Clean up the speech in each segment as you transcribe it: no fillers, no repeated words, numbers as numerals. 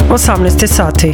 18 sati.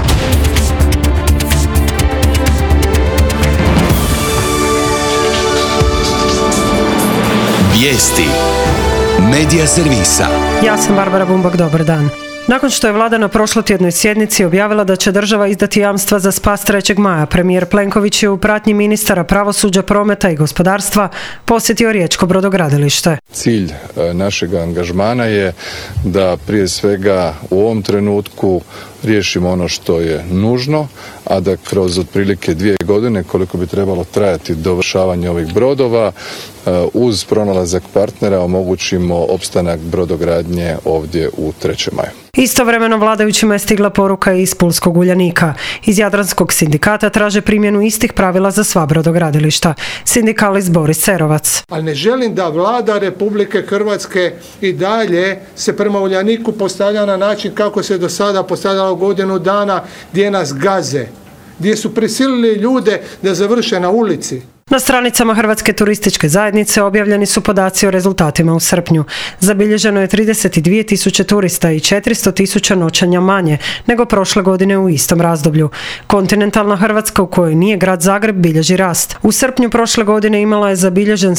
Vijesti Medija servisa. Ja sam Barbara Bumbak, dobar dan. Nakon što je vlada na prošlotjednoj sjednici objavila da će država izdati jamstva za spas 3. maja, premijer Plenković je u pratnji ministara pravosuđa, prometa i gospodarstva posjetio riječko brodogradilište. Cilj našeg angažmana je da prije svega u ovom trenutku riješimo ono što je nužno, a da kroz otprilike 2 godine koliko bi trebalo trajati dovršavanje ovih brodova, uz pronalazak partnera omogućimo opstanak brodogradnje ovdje u 3. maju. Istovremeno vladajućima je stigla poruka iz Pulskog Uljanika. Iz Jadranskog sindikata traže primjenu istih pravila za sva brodogradilišta. Sindikalist Boris Cerovac. Ali ne želim da vlada Republike Hrvatske i dalje se prema Uljaniku postavlja na način kako se do sada postavljalo godinu dana, gdje nas gaze, gdje su prisilili ljude da završe na ulici. Na stranicama Hrvatske turističke zajednice objavljeni su podaci o rezultatima u srpnju. Zabilježeno je 32.000 turista i 400.000 noćenja manje nego prošle godine u istom razdoblju. Kontinentalna Hrvatska, u kojoj nije grad Zagreb, bilježi rast. U srpnju prošle godine imala je zabilježen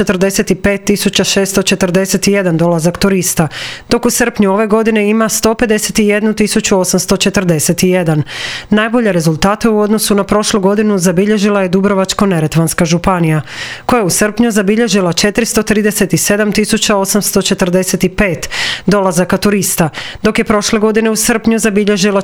145.641 dolazak turista, dok u srpnju ove godine ima 151.841. Najbolje rezultate u odnosu na prošlu godinu zabilježila je Dubrovačko-neretvanska županija, koja je u srpnju zabilježila 437.845 dolazaka turista, dok je prošle godine u srpnju zabilježila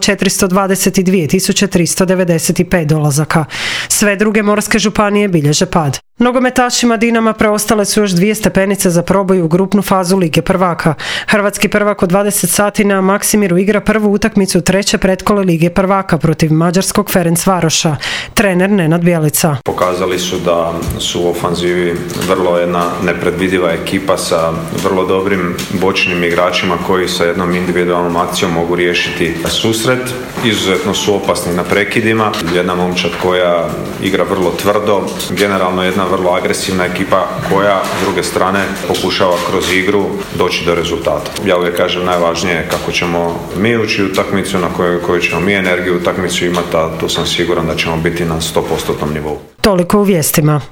422.395 dolazaka. Sve druge morske županije bilježe pad. Nogometašima Dinama preostale su još 2 stepenice za proboj u grupnu fazu Lige prvaka. Hrvatski prvak od 20 sati na Maksimiru igra prvu utakmicu 3. pretkole Lige prvaka protiv mađarskog Ferencvaroša. Trener Nenad Bjelica. Pokazali su da su u ofanzivi vrlo jedna nepredvidiva ekipa sa vrlo dobrim bočnim igračima koji sa jednom individualnom akcijom mogu riješiti susret. Izuzetno su opasni na prekidima. Jedna momčad koja igra vrlo tvrdo, generalno jedna vrlo agresivna ekipa koja s druge strane pokušava kroz igru doći do rezultata. Ja uvijek kažem, najvažnije je kako ćemo mi ući u utakmicu, na koju ćemo mi energiju u utakmicu imati, a tu sam siguran da ćemo biti na 100% nivou. Toliko u vijestima.